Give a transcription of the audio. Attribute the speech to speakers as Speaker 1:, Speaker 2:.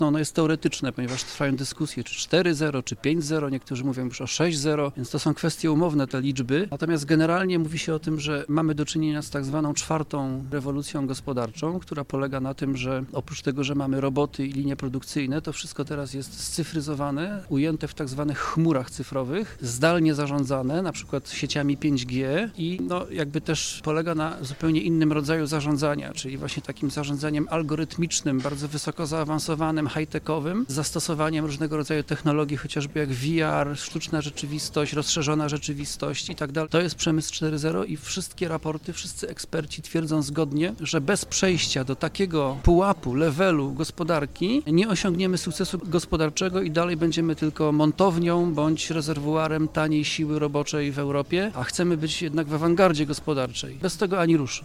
Speaker 1: No, ono jest teoretyczne, ponieważ trwają dyskusje, czy 4.0, czy 5.0, niektórzy mówią już o 6.0, więc to są kwestie umowne, te liczby. Natomiast generalnie mówi się o tym, że mamy do czynienia z tak zwaną czwartą rewolucją gospodarczą, która polega na tym, że oprócz tego, że mamy roboty i linie produkcyjne, to wszystko teraz jest scyfryzowane, ujęte w tak zwanych chmurach cyfrowych, zdalnie zarządzane, na przykład sieciami 5G i no, jakby też polega na zupełnie innym rodzaju zarządzania, czyli właśnie takim zarządzaniem algorytmicznym, bardzo wysoko zaawansowanym, high-techowym, z zastosowaniem różnego rodzaju technologii, chociażby jak VR, sztuczna rzeczywistość, rozszerzona rzeczywistość i tak dalej. To jest przemysł 4.0 i wszystkie raporty, wszyscy eksperci twierdzą zgodnie, że bez przejścia do takiego pułapu, levelu gospodarki nie osiągniemy sukcesu gospodarczego i dalej będziemy tylko montownią bądź rezerwuarem taniej siły roboczej w Europie, a chcemy być jednak w awangardzie gospodarczej. Bez tego ani rusz.